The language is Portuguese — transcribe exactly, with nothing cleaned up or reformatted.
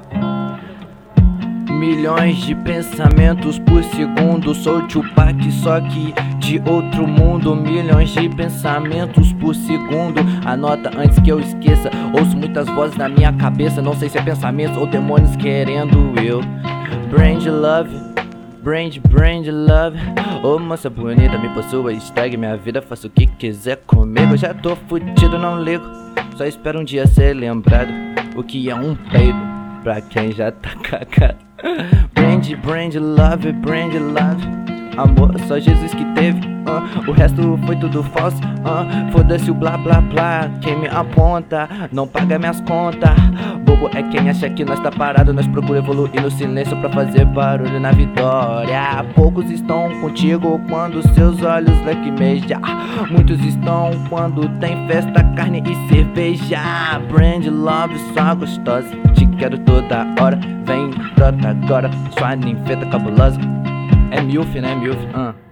Milhões de pensamentos por segundo. Sou Tupac, só que de outro mundo. Milhões de pensamentos por segundo. Anota antes que eu esqueça. Ouço muitas vozes na minha cabeça. Não sei se é pensamentos ou demônios querendo eu. Brand love, brand, brand love. Ô moça bonita, me possua, estrague minha vida. Faça o que quiser comigo. Eu já tô fudido, não ligo. Só espero um dia ser lembrado o que é um peido pra quem já tá cagado. Brand, brand love, brand love. Amor, só Jesus que teve, uh, o resto foi tudo falso, uh, foda-se o blá blá blá. Quem me aponta não paga minhas contas. Bobo é quem acha que nós tá parado. Nós procura evoluir no silêncio pra fazer barulho na vitória. Poucos estão contigo quando seus olhos lacrimejam. Muitos estão quando tem festa, carne e cerveja. Brand love, sua gostosa, te quero toda hora. Vem, brota agora, sua ninfeta cabulosa. É milf, né, milf, uh.